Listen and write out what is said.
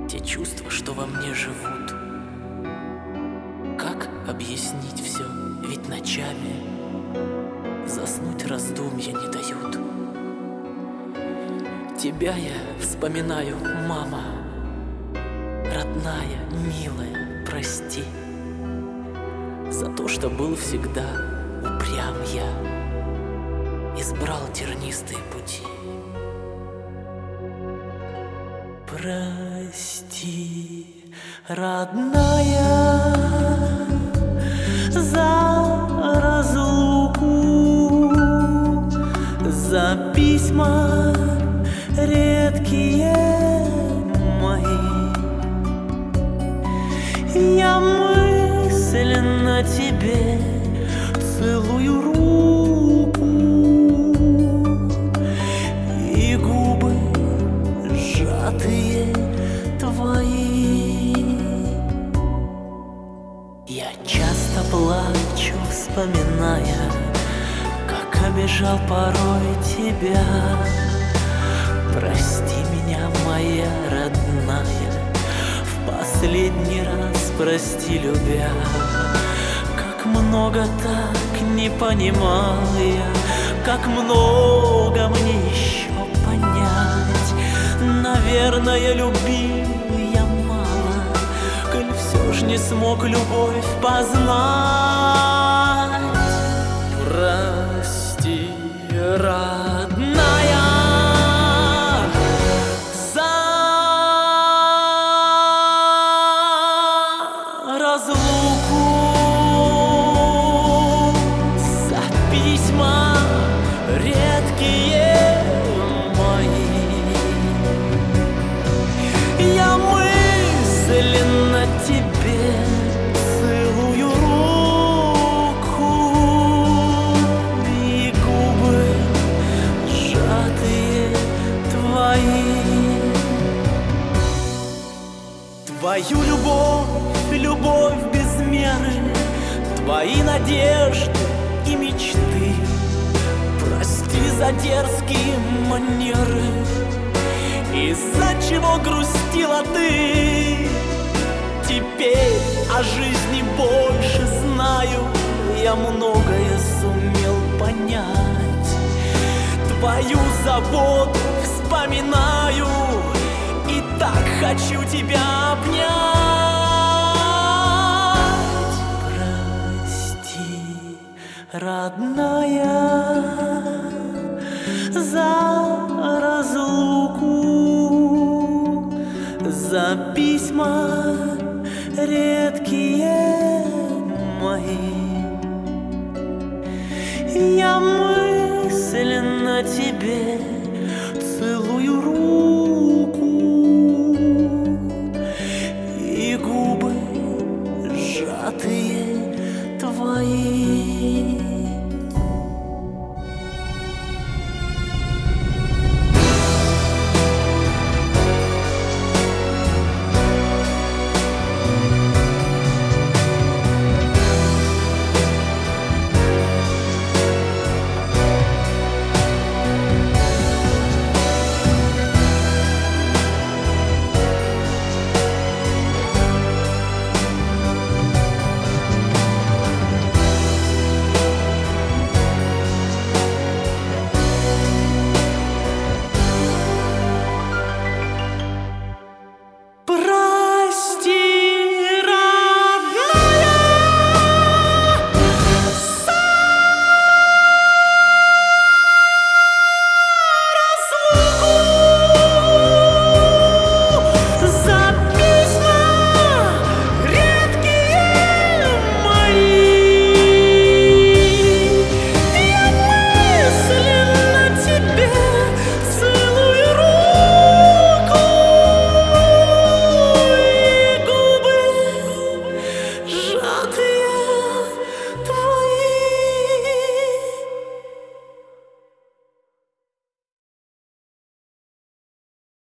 те чувства, что во мне живут. Как объяснить все, ведь ночами заснуть раздумья не дают. Тебя я вспоминаю, мама, родная, милая, прости за то, что был всегда упрям я, избрал тернистые пути. Прости, родная, за разлуку, за письма редкие мои. Я мысленно тебе целую руку и губы сжатые твои. Я часто плачу, вспоминая, как обижал порой тебя. Прости меня, моя родная, в последний раз прости, любя. Как много так не понимал я, как много мне еще понять. Наверное, любил я мало, коль все ж не смог любовь познать. Прости, родная, за разлуку, за письма редкие мои. Я мысленно тебе целую руку и губы сжатые твои. Твою любовь, любовь без меры, твои надежды и мечты. Прости за дерзкие манеры, из-за чего грустила ты. Теперь о жизни больше знаю, я многое сумел понять. Твою заботу вспоминаю и так хочу тебя обнять. Прости, родная, за разлуку, за письма редкие мои. Я мысленно тебе